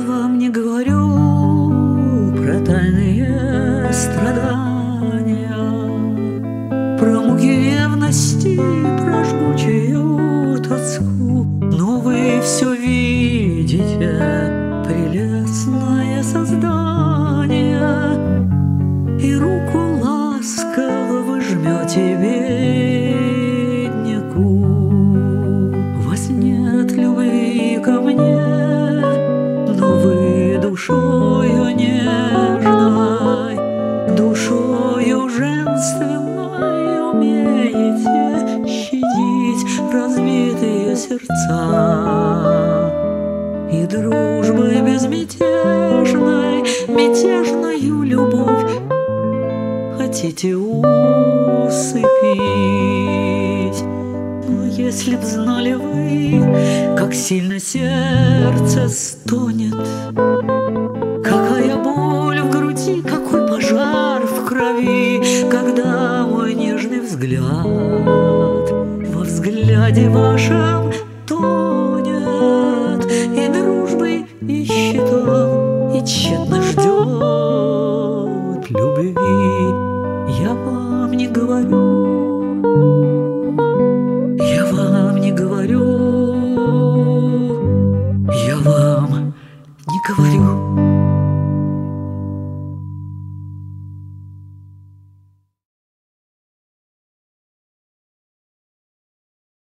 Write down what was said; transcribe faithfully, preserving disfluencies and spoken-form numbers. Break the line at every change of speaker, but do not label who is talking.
вам не говорю про тайные страдания, про муки ревности, про жгучую тоску. Но вы все видите, прелестное создание, и руку ласково вы жмете бедняку. Вас нет любви ко мне, но вы душою нежной, душою женственной умеете щадить разбитые сердца. И дружбой безмятежной, мятежною любовь хотите усыпить. Но если б знали вы, как сильно сердце стонет, какая боль в груди, какой пожар в крови, когда мой нежный взгляд во взгляде вашем